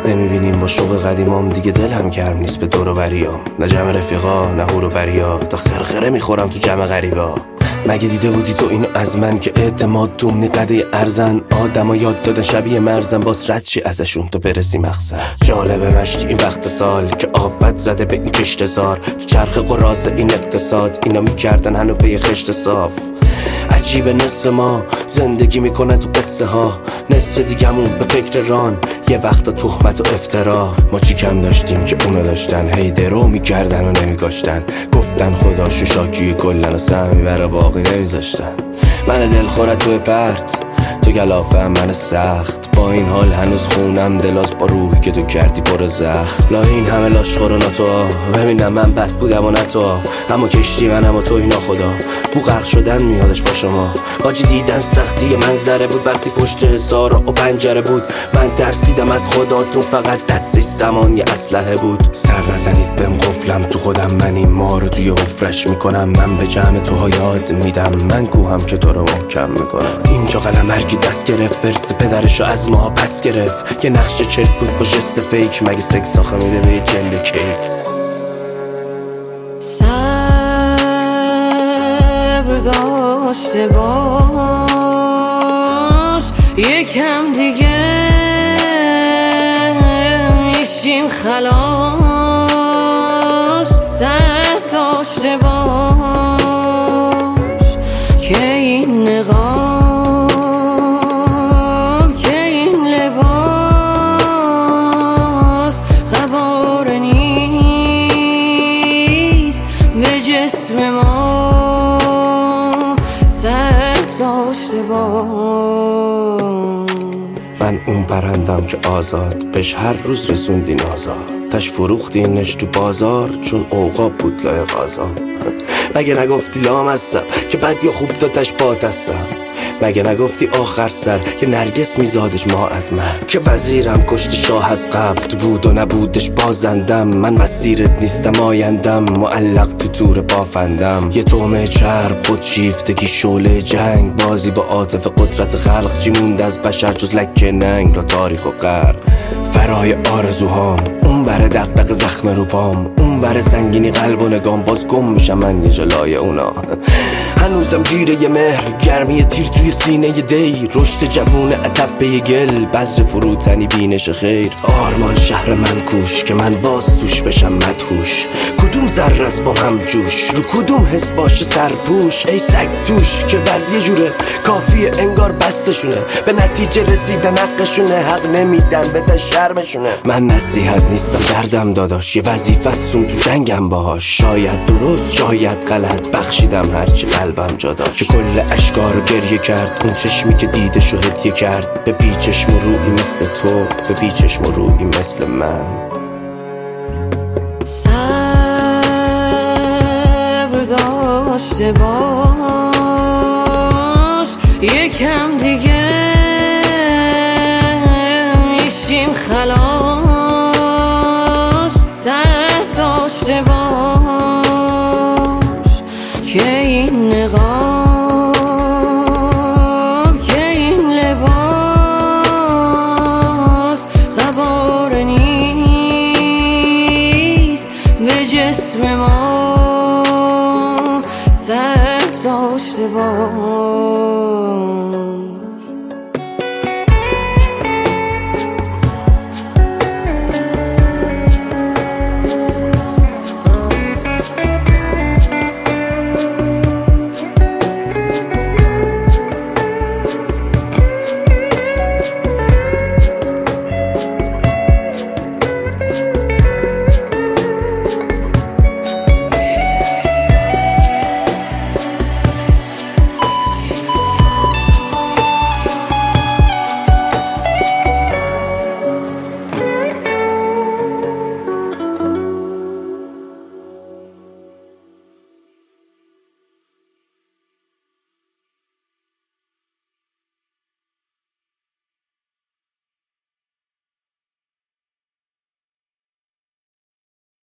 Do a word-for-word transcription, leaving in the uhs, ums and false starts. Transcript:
نمیبینیم با شوق قدیمام دیگه دلم گرم نیست به دور و بریام، نه جمع رفیقا نه هور و بریا، تا خرخره میخورم تو جمع غریبا. مگه دیده بودی تو اینو از من که اعتماد دومنی قده ارزن؟ آدم ها یاد دادن شبیه مرزن، باز رد چی ازشون تو برسی مقصد. جالبه مشتی این وقت سال که آفت زده به این کشتزار، تو چرخ قراز این اقتصاد اینا میکردن هنو به خشت صاف. عجیب نصف ما زندگی میکنه تو قصه ها، نصف دیگمون به فکر ران، یه وقتا تهمت و افترا. ما چی کم داشتیم که اونا داشتن، هی درو میکردن و نمیگاشتن، گفتن خداشون شاکی کلن و سهمی برا باقی نمیذاشتن. من دلخورت توی پرت، تو گلافه من سخت، با این حال هنوز خونم دلاز با روحی که تو کردی پر زخم. لا این همه لاشخور و ناتو، ببینم من بد بودم و نه تو، اما کشتی منم و تو اینا خدا. بو غرق شدن میادش با شما، حاجی دیدن سختی منظره بود وقتی پشت حصار و پنجره بود. من ترسیدم از خداتون، فقط دستش زمان یه اسلحه بود. سر نزنید بهم قفلم تو خودم، من این ما رو توی حفرش میکنم. من به جمع توها یاد میدم، من کوهم که تو رو محکم میکنم. اینجا قلم هرکی دست گرفت، ورس پدرشو از ماها پس گرفت. یه نقش چرت بود با جست فیک، مگه سکس آخه میده به یه جنده کیک. صبر داشته باش، یکم دیگه میشیم خلاص. صبر داشته باش که این نقاب جسم ما سر داشته باش. من اون پرندم که آزاد بهش هر روز رسوندین آزاد، تش فروختینش تو بازار چون اوقاب بود لایق آزاد. مگه نگفتی لامصب که بد یا خوب داتش بات هستم؟ مگه نگفتی آخر سر که نرگس میزادش ما از من؟ که وزیرم کشت شاه از قبل، تو بود و نبودش بازندم. من مسیرت نیستم آیندم، معلق تو تور بافندم. یه تومه چرب خود شیفتگی شعله جنگ، بازی با عاطفه قدرت خلق. چی مونده از بشر جز لکه ننگ، را تاریخ و غرب فرای آرزوهام. اون بره دغدغه زخم رو پام، اون بره سنگینی قلب و نگام. باز گم میشم من یه جلای اونا، هنوزم گیره یه مهر، گرمی تیر توی سینه ی دی. رشد جوون عتب به گل، بذر فروتنی بینش خیر. آرمان شهر من کوش که من باز توش بشم مدهوش. کدوم ذره است با هم جوش، رو کدوم حس باشه سرپوش. ای سگ توش که وضعیه جوره، کافیه انگار بستشونه، به نتیجه رسیدن حقشونه، حق نمیدن به شرمشونه. من نصیحت نیستم دردم داداش، یه وظیفه استون تو جنگم باهاش. شاید درست شاید غلط، بخشیدم هرچی قلبم جا داشت. که کل اشکارو گریه کرد، اون چشمی که دیدشو هدیه کرد. به بی چشم و روی مثل تو، به بی چشم و روی مثل من. صبر داشته باش، یکم دیگه میشیم خلاص.